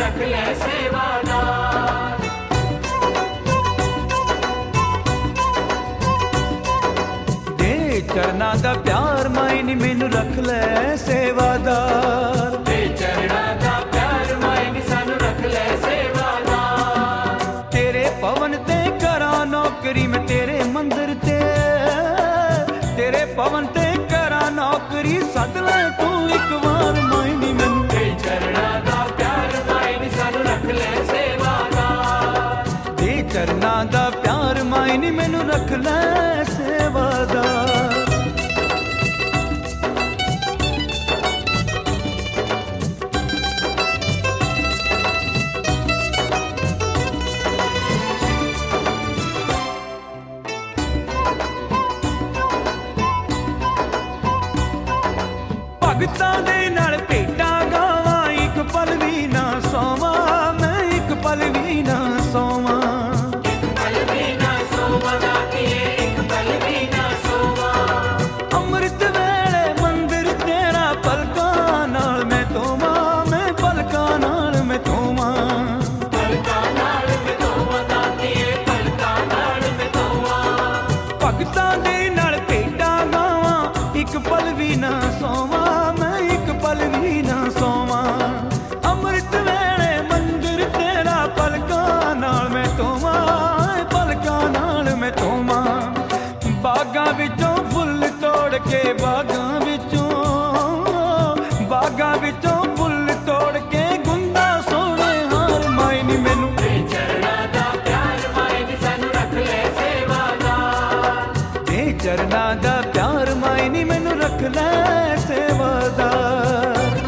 रख ले सेवादार। दे चरना दा प्यार मायनी मैनू रख ले सेवादार। दे चरना दा प्यार मायनी सानू रख ले सेवादार। तेरे पवन ते करा नौकरी में तेरे मंदिर ते, तेरे पवन ते करा नौकरी सद ले तू एक बार मायनी मैनू। दे चरना दा प्यार मायनी सानू रख ले सेवादार। दे चरना दा प्यार मायनी मैनू रख ले सेवादार। भगतां दे नाल भेटां गावां एक पल भी ना सोवां, मैं एक पल भी ना सोवां। एक पल भी ना सोवां दातिए, एक पल भी ना सोवां। अमृत वेले मंदिर तेरा पलकां नाल मैं धोवां, मैं पलकां नाल मैं धोवां। पलकां नाल मैं धोवां दातिए, पलकां नाल मैं धोवां। भगतां दे नाल भेटां गावां एक पल भी ना सोवां, पल भी ना सोवां। अमृत वेले मंदिर तेरा पलकां नाल मैं धोवां, पलकां नाल मैं धोवां। बागां विचों फुੱਲ तोड़ के बागां विचों फुੱਲ तोड़ के गुंदा सोने हार मायनी मैनू। दे चरना दा प्यार मायनी सानू रख ले सेवादार। दे चरना दा प्यार मायनी मैनू रख ले सेवादार।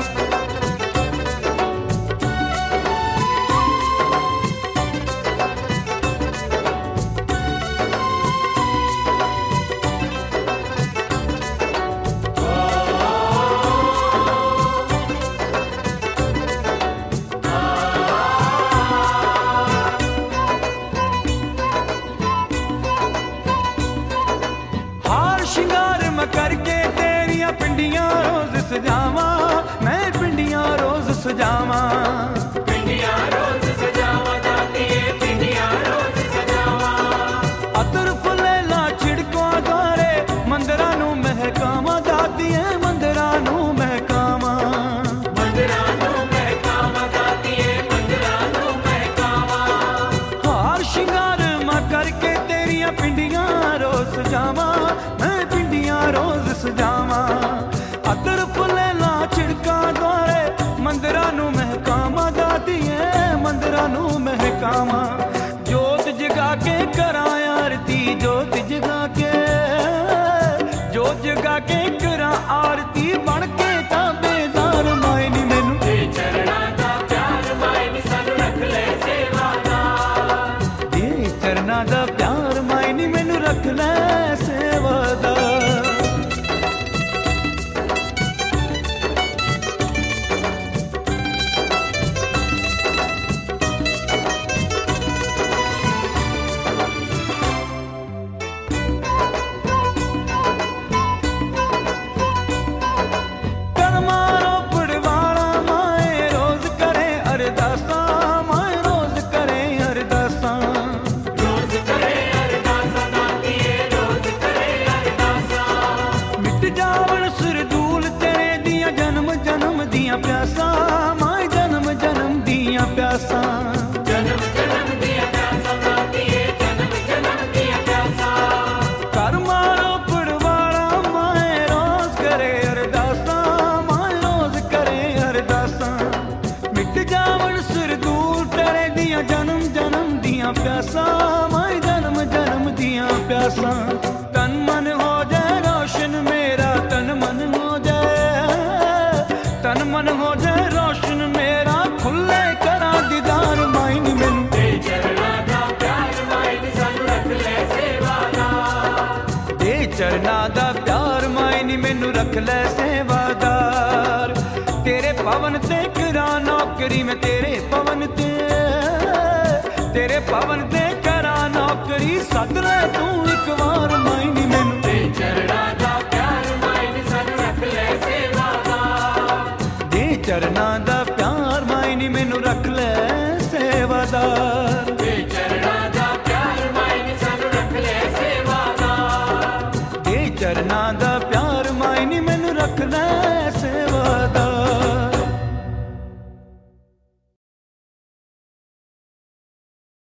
शिंगार मैं करके तेरिया पिंडियां रोज सजावां, मैं पिंडियां रोज सजावां। पिंडियां रोज सजावां दातिए, पिंडियां रोज सजावां। अतर फुलेला छिड़कां द्वारे मंदिरां नू महकावां दातिए, मंदिरां नू महकावां। मंदिरां नू महकावां दातिए, मंदिरां नू महकावां। हार शिंगार मैं करके तेरिया पिंडियां रोज सजावां, रोज सजावां। अतर फुलेला छिड़कां द्वारे मंदिरां नू महकावां दातिए, मंदिरां नू महकावां। जोत जगा के करां आरती, जोत जगा के करां आरती बन के ताबेदार मायनी मैनू। दे चरना दा प्यार मायनी सानू रख ले सेवादार। दे चरना दा प्यार मायनी मैनू रख ले सेवादार। प्यासा मां जन्म जन्म दियां प्यासा, जन्म जन्म दियां प्यासा दातिए, जन्म जन्म दियां प्यासा। कर मारो पड़वाड़ा माए रोज करे अरदासा, माए रोज करे अरदासा। मिट जावन सिर दूर तेरे दियां जन्म जन्म दियां प्यासा, माए जन्म जन्म दियां प्यासा। तन मन हो जाए रोशन मेरा, तन मन हो तन मन हो जाए रोशन मेरा, खुले करा दीदार मायनी मैनू। दे चरना दा प्यार मायनी सानू रख ले सेवादार। दे चरना दा प्यार मायनी मैनू रख ले सेवादार। तेरे पवन ते करा नौकरी में, तेरे पवन ते करा नौकरी सद ले तू एक बार मायनी मैनू। दे चरना दा प्यार मायनी सानू रख ले सेवादार। चरना दा प्यार मायनी मैनू रख ले दा प्यार मायनी मैनू रख ले